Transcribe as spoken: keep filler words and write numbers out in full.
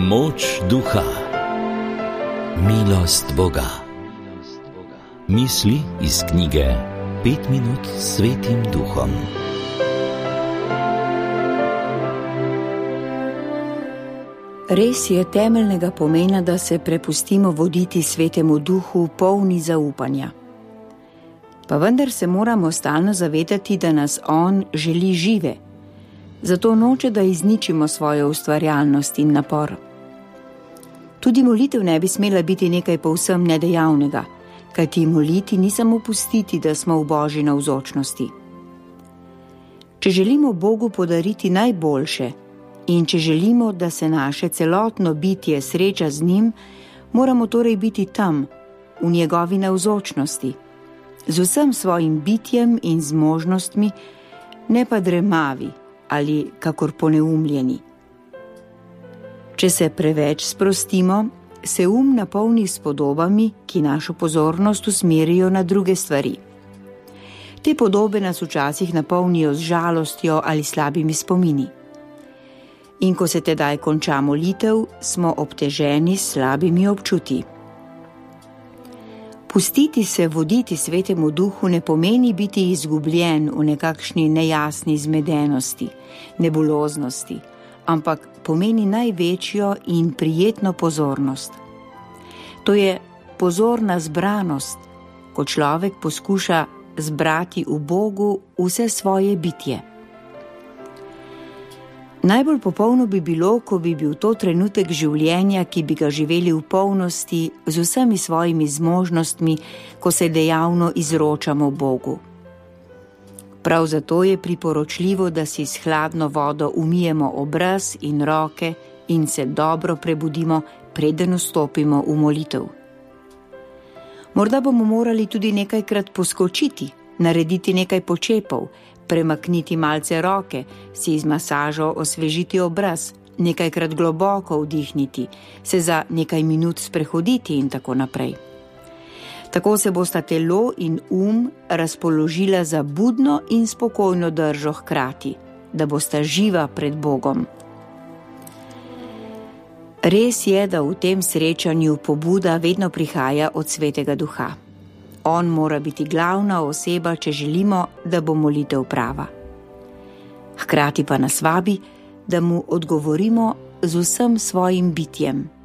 Moč duha, milost Boga. Misli iz knjige Pet minut s Svetim Duhom. Res je temeljnega pomena, da se prepustimo voditi Svetemu Duhu polni zaupanja. Pa vendar se moramo stalno zavedati, da nas On želi žive, zato noče, da izničimo svojo ustvarjalnost in napor. Tudi molitev ne bi smela biti nekaj povsem nedejavnega, kajti moliti ni samo pustiti, da smo v Božji navzočnosti. Če želimo Bogu podariti najboljše in če želimo, da se naše celotno bitje sreča z njim, moramo torej biti tam, v njegovi navzočnosti, z vsem svojim bitjem in zmožnostmi, ne pa dremavi ali kakor poneumljeni. Če se preveč sprostimo, se um napolni s podobami, ki našo pozornost usmerijo na druge stvari. Te podobe nas včasih napolnijo z žalostjo ali slabimi spomini. In ko se tedaj konča molitev, smo obteženi s slabimi občutji. Pustiti se voditi Svetemu Duhu ne pomeni biti izgubljen v nekakšni nejasni zmedenosti, nebuloznosti, ampak pomeni največjo in prijetno pozornost. To je pozorna zbranost, ko človek poskuša zbrati v Bogu vse svoje bitje. Najbolj popolno bi bilo, ko bi bil to trenutek življenja, ki bi ga živeli v polnosti z vsemi svojimi zmožnostmi, ko se dejavno izročamo Bogu. Prav zato je priporočljivo, da si s hladno vodo umijemo obraz in roke in se dobro prebudimo, preden vstopimo v molitev. Morda bomo morali tudi nekajkrat poskočiti, narediti nekaj počepov, premakniti malce roke, si z masažo osvežiti obraz, nekajkrat globoko vdihniti, se za nekaj minut sprehoditi in tako naprej. Tako se bosta telo in um razpoložila za budno in spokojno držo hkrati, da bosta živa pred Bogom. Res je, da v tem srečanju pobuda vedno prihaja od Svetega Duha. On mora biti glavna oseba, če želimo, da bo molitev prava. Hkrati pa nas vabi, da mu odgovorimo z vsem svojim bitjem.